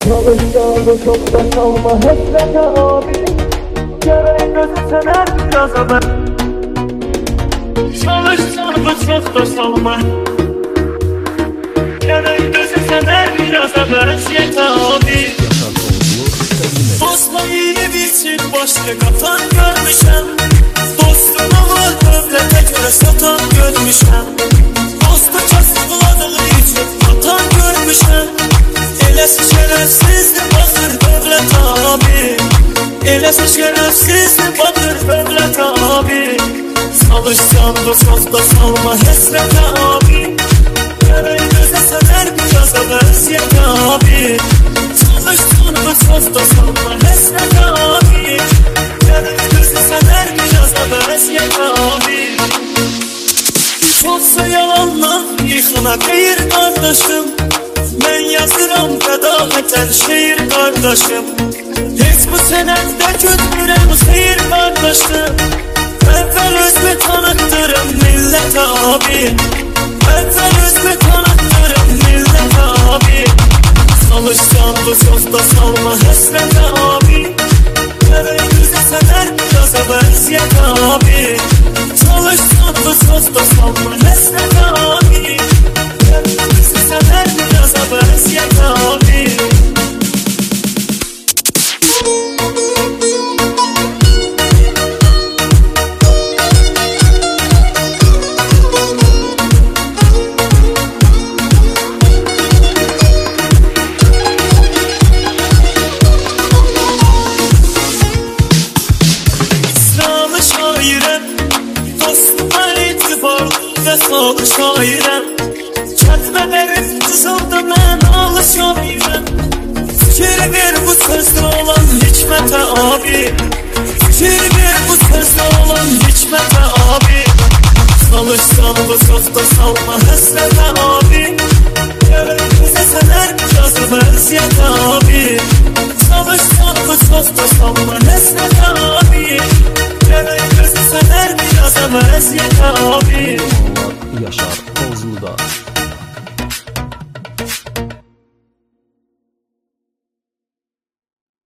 Çalışacağını çok da kalma hesret abi. Yarayı gözü sener biraz ama. Çalışacağını çok da salma. Yarayı gözü sener biraz ama hesret abi. Dostla yeni bir çift başlık atan görmüşem. Dostunu var dövlete göre satan görmüşem. Dostu kasıkladığı için atan görmüşem. Eləsi şerefsizdir bakır dövlet abi. Eləsi şerefsizdir bakır dövlet abi. Çalışcandı çok da salma hesret abi. Yarayı göze sever biraz evveliyet abi. Çalışcandı çok da salma hesret abi. Yarayı göze sever biraz evveliyet abi. Çoksa yalanla yıkına değil kardeşim. Ben yazıram fedaketen şehir kardeşim. Hiç bu senette götürem seyir kardeşim. Evvel özümü tanıttırım millet abi. Evvel özümü tanıttırım millet abi. Çalışcandı çok da salma hesret abi. Yarayı güzel sever biraz evveliyet abi. Çalışcandı çok da salma hesret abi. Yarayı güzel sever biraz evveliyet abi. Sağlı şairem Çetmelerim kızıldı mən ağlı şairem. Fikir ver bu sözde olan hikmete abi. Fikir ver bu sözde olan hikmete abi. Çalışsan bu sözde salma hesrete abi. Yarayı bize sener yazı vaziyet abi. Çalışsan bu sözde salma hesrete abi. Yarayı bize sener yazı vaziyet abi.